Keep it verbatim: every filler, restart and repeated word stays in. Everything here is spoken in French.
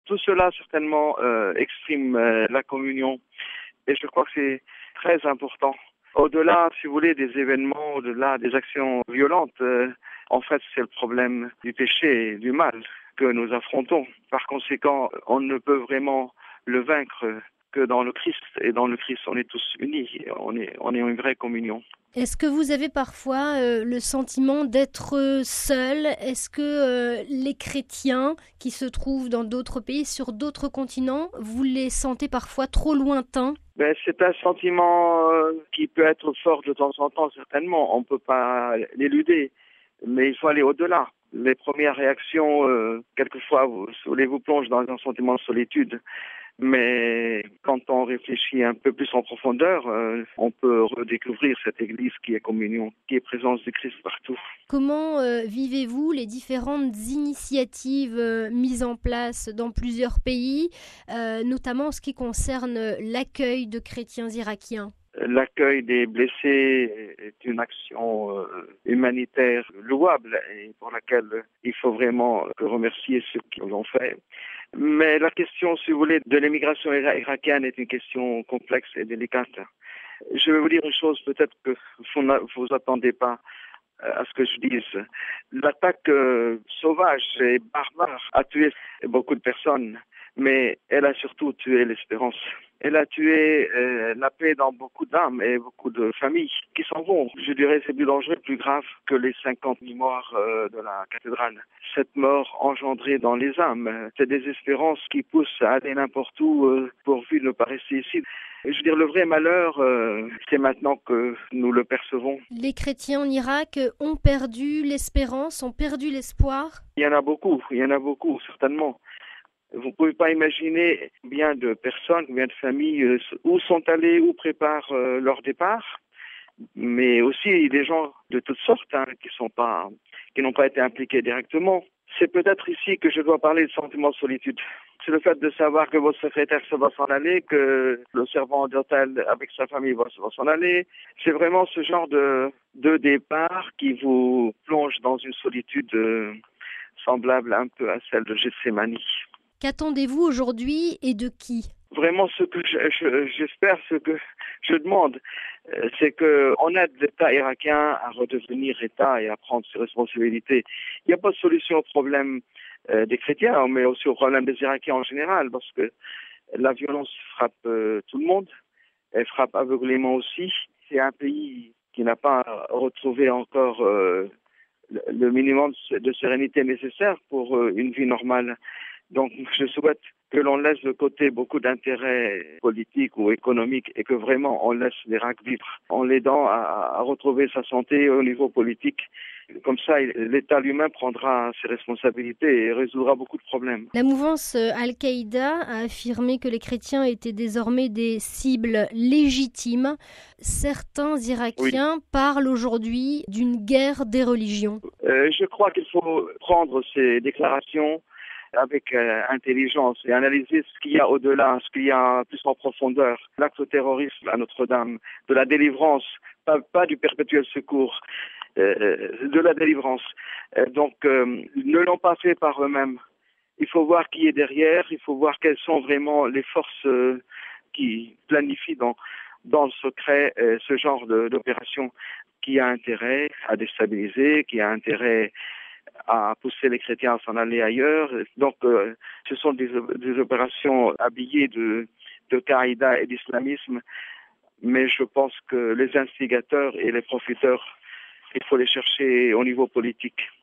Tout cela certainement euh, exprime euh, la communion et je crois que c'est très important. Au-delà, si vous voulez, des événements, au-delà des actions violentes, euh, en fait, c'est le problème du péché et du mal que nous affrontons. Par conséquent, on ne peut vraiment le vaincre que dans le Christ. Et dans le Christ, on est tous unis. On est, on est en une vraie communion. Est-ce que vous avez parfois euh, le sentiment d'être seul ? Est-ce que euh, les chrétiens qui se trouvent dans d'autres pays, sur d'autres continents, vous les sentez parfois trop lointains ? Ben, c'est un sentiment euh, qui peut être fort de temps en temps, certainement. On ne peut pas l'éluder, mais il faut aller au-delà. Les premières réactions, euh, quelquefois, vous, vous plongent dans un sentiment de solitude. Mais quand on réfléchit un peu plus en profondeur, euh, on peut redécouvrir cette Église qui est communion, qui est présence du Christ partout. Comment euh, vivez-vous les différentes initiatives euh, mises en place dans plusieurs pays, euh, notamment en ce qui concerne l'accueil de chrétiens irakiens ? L'accueil des blessés est une action euh, humanitaire louable et pour laquelle il faut vraiment remercier ceux qui l'ont fait. Mais la question, si vous voulez, de l'émigration irakienne est une question complexe et délicate. Je vais vous dire une chose, peut-être que vous ne vous attendez pas à ce que je dise. L'attaque euh, sauvage et barbare a tué beaucoup de personnes, mais elle a surtout tué l'espérance. Elle a tué euh, la paix dans beaucoup d'âmes et beaucoup de familles qui s'en vont. Je dirais que c'est plus dangereux, plus grave que les cinquante mille morts euh, de la cathédrale. Cette mort engendrée dans les âmes, c'est des espérances qui poussent à aller n'importe où euh, pourvu de ne pas rester ici. Je veux dire, le vrai malheur, euh, c'est maintenant que nous le percevons. Les chrétiens en Irak ont perdu l'espérance, ont perdu l'espoir ? Il y en a beaucoup, il y en a beaucoup, certainement. Vous ne pouvez pas imaginer combien de personnes, combien de familles, euh, où sont allées, où préparent euh, leur départ, mais aussi des gens de toutes sortes hein, qui sont pas, qui n'ont pas été impliqués directement. C'est peut-être ici que je dois parler de sentiment de solitude. C'est le fait de savoir que votre secrétaire se va s'en aller, que le servant d'hôtel avec sa famille va s'en aller. C'est vraiment ce genre de, de départ qui vous plonge dans une solitude euh, semblable un peu à celle de Gethsémani. Qu'attendez-vous aujourd'hui et de qui ? Vraiment, ce que je, je, j'espère, ce que je demande, euh, c'est qu'on aide l'État irakien à redevenir État et à prendre ses responsabilités. Il n'y a pas de solution au problème euh, des chrétiens, mais aussi au problème des Irakiens en général, parce que la violence frappe euh, tout le monde, elle frappe aveuglément aussi. C'est un pays qui n'a pas retrouvé encore euh, le minimum de sérénité nécessaire pour euh, une vie normale. Donc, je souhaite que l'on laisse de côté beaucoup d'intérêts politiques ou économiques et que vraiment on laisse l'Irak vivre en l'aidant à, à retrouver sa santé au niveau politique. Comme ça, l'État lui-même prendra ses responsabilités et résoudra beaucoup de problèmes. La mouvance Al-Qaïda a affirmé que les chrétiens étaient désormais des cibles légitimes. Certains Irakiens oui. parlent aujourd'hui d'une guerre des religions. Euh, je crois qu'il faut prendre ces déclarations avec euh, intelligence et analyser ce qu'il y a au-delà, ce qu'il y a plus en profondeur. L'acte terroriste à Notre-Dame, de la délivrance, pas, pas du perpétuel secours, euh, de la délivrance. Euh, donc, euh, ne l'ont pas fait par eux-mêmes. Il faut voir qui est derrière, il faut voir quelles sont vraiment les forces euh, qui planifient dans, dans le secret euh, ce genre de, d'opération qui a intérêt à déstabiliser, qui a intérêt à pousser les chrétiens à s'en aller ailleurs. Donc, euh, ce sont des, des opérations habillées de, de Qaïda et d'islamisme, mais je pense que les instigateurs et les profiteurs, il faut les chercher au niveau politique.